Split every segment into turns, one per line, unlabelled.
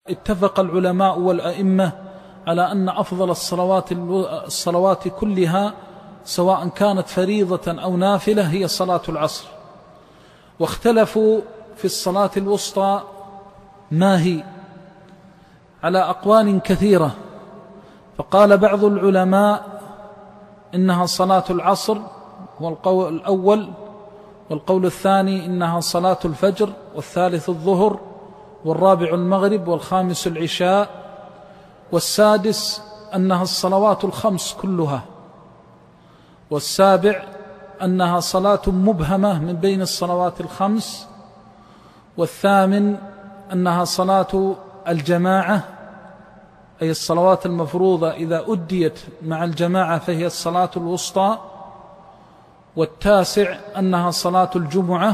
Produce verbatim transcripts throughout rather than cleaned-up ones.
اتفق العلماء والأئمة على أن أفضل الصلوات الصلوات كلها سواء كانت فريضة أو نافلة هي صلاة العصر، واختلفوا في الصلاة الوسطى ما هي على أقوال كثيرة. فقال بعض العلماء إنها صلاة العصر هو القول الأول، والقول الثاني إنها صلاة الفجر، والثالث الظهر، والرابع المغرب، والخامس العشاء، والسادس أنها الصلوات الخمس كلها، والسابع أنها صلاة مبهمة من بين الصلوات الخمس، والثامن أنها صلاة الجماعة أي الصلوات المفروضة إذا أديت مع الجماعة فهي الصلاة الوسطى، والتاسع أنها صلاة الجمعة،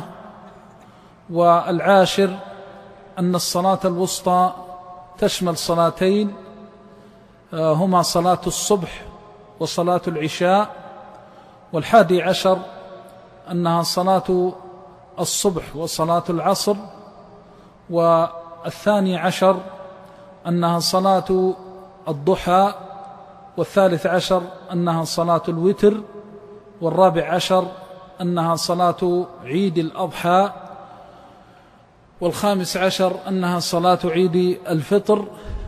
والعاشر أن الصلاة الوسطى تشمل صلاتين هما صلاة الصبح وصلاة العشاء، والحادي عشر أنها صلاة الصبح وصلاة العصر، والثاني عشر أنها صلاة الضحى، والثالث عشر أنها صلاة الوتر، والرابع عشر أنها صلاة عيد الأضحى، والخامس عشر أنها صلاة عيد الفطر،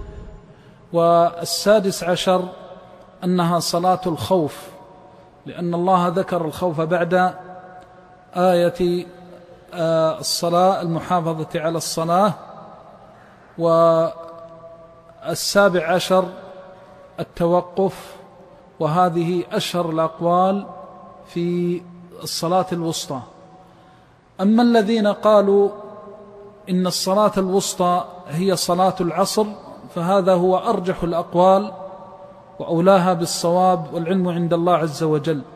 والسادس عشر أنها صلاة الخوف، لأن الله ذكر الخوف بعد آية الصلاة المحافظة على الصلاة. والسابع عشر التوقف، وهذه أشهر الأقوال في الصلاة الوسطى. أما الذين قالوا إن الصلاة الوسطى هي صلاة العصر فهذا هو أرجح الأقوال وأولاها بالصواب، والعلم عند الله عز وجل.